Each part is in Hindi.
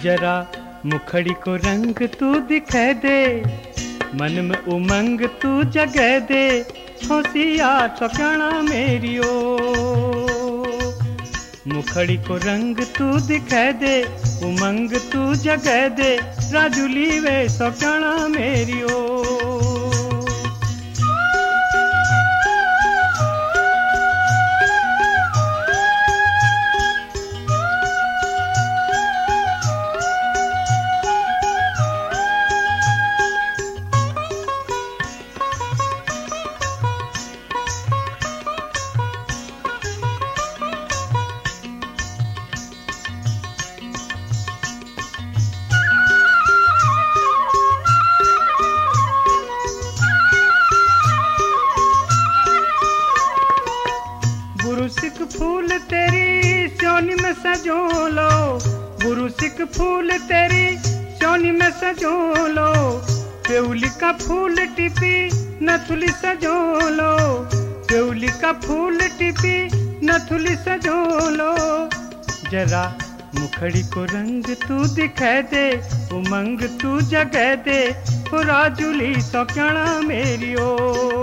जरा मुखड़ी को रंग तू दिखा दे, मन में उमंग तू जगह दे, होशिया ठिकाना मेरी ओ। मुखड़ी को रंग तू दिखा दे, उमंग तू जगह दे, राजुली वे ठिकाना मेरी ओ। बुरुसिक फूल तेरी सोनी में सजो लो, बुरुसिक फूल तेरी सोनी में सजो लो, पेउली का फूल टिपी नथुली सजो लो, पेउली का फूल टिपी नथुली सजो लो। जरा मुखड़ी को रंग तू दिखा दे, उमंग तू जगह दे, राजुली सौक्याणा मेरी ओ।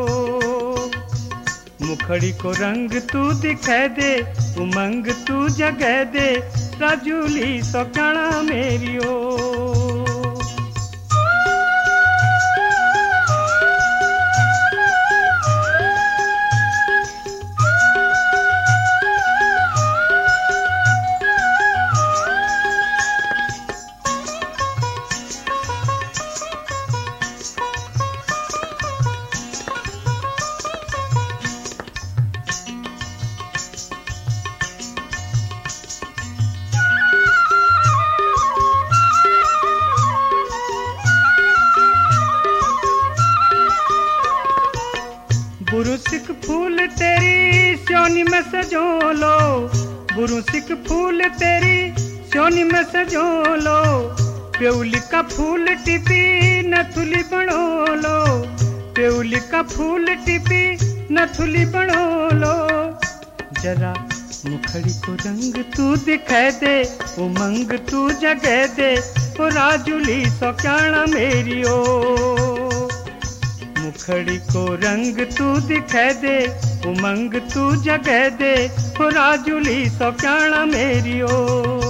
मुखड़ी को रंग तू दिखा दे, उमंग तू जगह दे, राजुली सौक्याणा मेरी ओ। बुरुसिक फूल तेरी सोनी में सजो लो, बुरुसिक फूल तेरी सोनी में सजो लो, पेउली का फूल टिपी नथुली बनो लो, पेउली का फूल टिपी नथुली बनो लो। जरा मुखड़ी को रंग तू दिखा दे, उमंग तू जगह दे, राजुली सौक्याणा मेरी ओ। मुखड़ी को रंग तू दिखा दे, उमंग तू जगह दे, राजुली सौक्याणा मेरी ओ।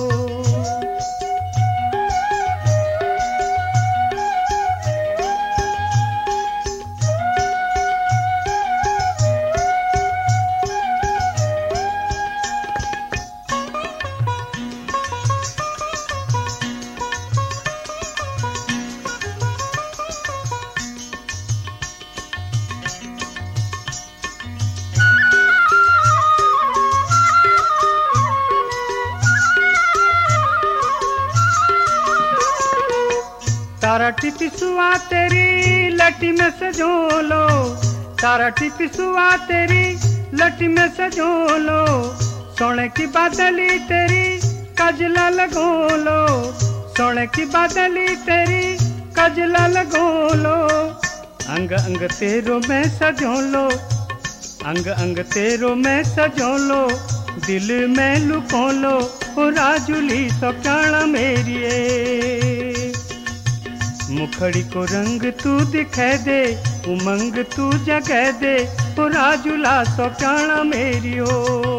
तारा टिपी सुआ तेरी लटी में सजो लो, तारा टिपी सुआ तेरी लटी में सजो लो, सोने की बादली तेरी कजला लगो लो, सोने की बादली तेरी कजला लगो लो। अंग अंग तेरो में सजो लो, अंग अंग तेरो में सजो लो, दिल में लुको लो, राजुली सौक्याणा मेरी ए। मुखड़ी को रंग तू दिखा दे, उमंग तू जगह दे, राजुला सौक्याणा मेरी ओ।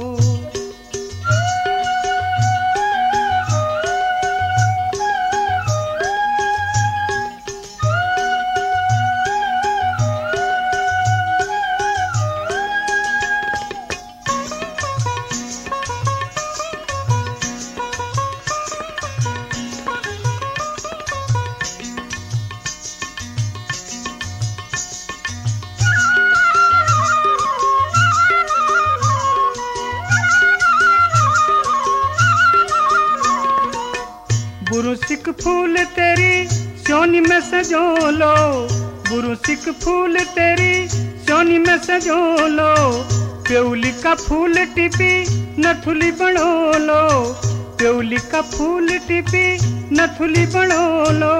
बुरुसिक फूल तेरी सोनी में सजो लो, बुरुसिक फूल तेरी सोनी में सजो लो, पेउली का फूल टिपी नथुली बनो लो, पेउली का फूल टिपी नथुली बनो लो।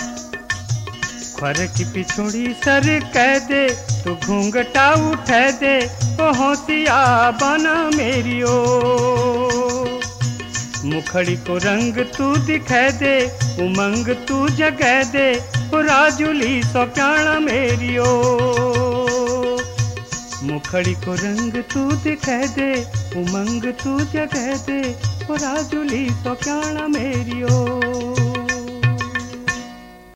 खर की पिछोड़ी सर कह दे, तू घूंघटा उठा दे, होशिया बना मेरी ओ। मुखड़ी को रंग तू दिखा दे, उमंग तू जगह दे, ओ राजुली सौक्याणा मेरी ओ। मुखड़ी को रंग तू दिखा दे, उमंग तू जगह दे, ओ राजुली सौक्याणा मेरी ओ।